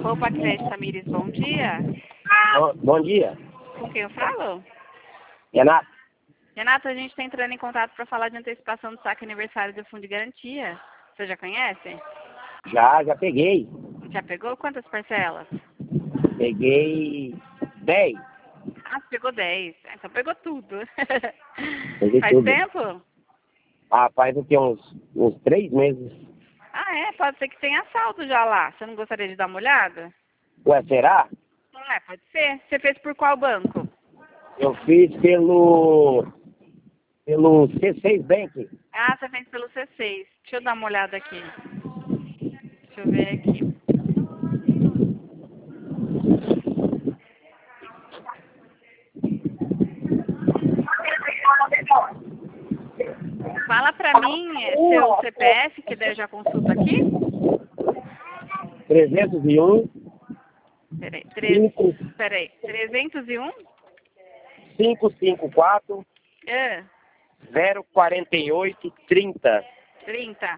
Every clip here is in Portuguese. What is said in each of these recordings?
Opa, Crédito Tamires, bom dia. Bom dia. Com quem eu falo? Renato. Renato, a gente está entrando em contato para falar de antecipação do saque aniversário do Fundo de Garantia. Você já conhece? Já peguei. Já pegou? Quantas parcelas? Peguei 10. Ah, você pegou 10. Então pegou tudo. Peguei Faz tudo. tempo? Ah, faz o quê? Uns 3 meses. Ah, é? Pode ser que tenha saldo já lá. Você não gostaria de dar uma olhada? Ué, será? É, pode ser. Você fez por qual banco? Eu fiz pelo C6 Bank. Ah, você fez pelo C6. Deixa eu dar uma olhada aqui. Deixa eu ver aqui. Fala pra mim seu CPF, que daí eu já consulto aqui. 301 Peraí, 301? 554 É, 048 30. 30.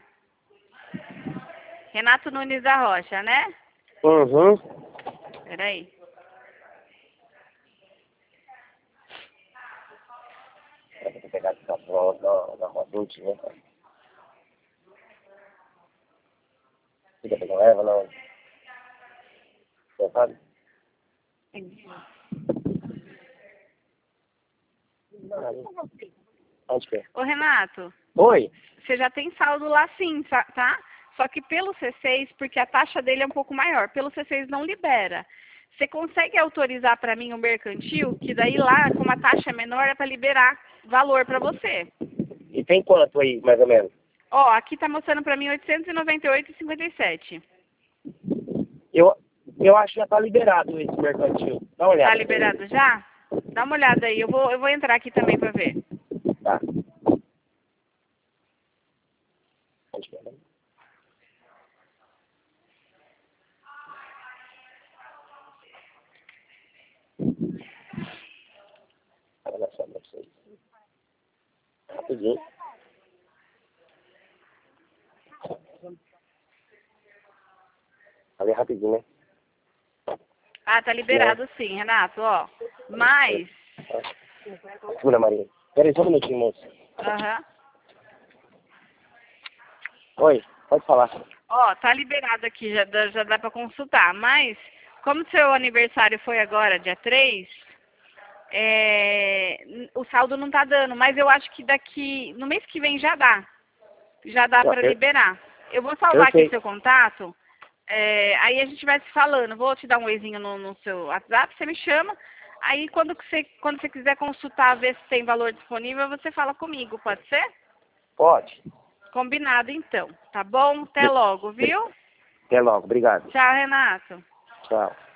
Renato Nunes da Rocha, né? Uhum. Peraí. Vou pegar essa prova da Rodute, né? Você quer pegar leva, não? Você sabe? Onde que é? Ô, Renato, Oi? você já tem saldo lá sim, tá? Só que pelo C6, porque a taxa dele é um pouco maior, pelo C6 não libera. Você consegue autorizar para mim o mercantil, que daí lá, como a taxa é menor, é para liberar valor para você. E tem quanto aí, mais ou menos? Ó, aqui tá mostrando para mim 898,57. Eu acho que já tá liberado esse mercantil. Dá uma olhada. Tá liberado já? Dá uma olhada aí, eu vou entrar aqui também para ver. Tá. Onde que é? Olha só pra vocês. Rapidinho. Ali rapidinho, né? Ah, tá liberado sim, Renato, ó. Mas... Segura, Maria. Peraí, só um minutinho, moço. Aham. Oi, pode falar. Ó, tá liberado aqui, já dá pra consultar. Mas, como seu aniversário foi agora, dia 3, o saldo não tá dando. Mas eu acho que no mês que vem já dá. Já dá pra liberar. Eu vou salvar aqui seu contato. Aí a gente vai se falando. Vou te dar um oizinho no seu WhatsApp, você me chama. Aí quando você quiser consultar, ver se tem valor disponível, você fala comigo, pode ser? Pode. Combinado então, tá bom? Até logo, viu? Até logo, obrigado. Tchau, Renato. Tchau.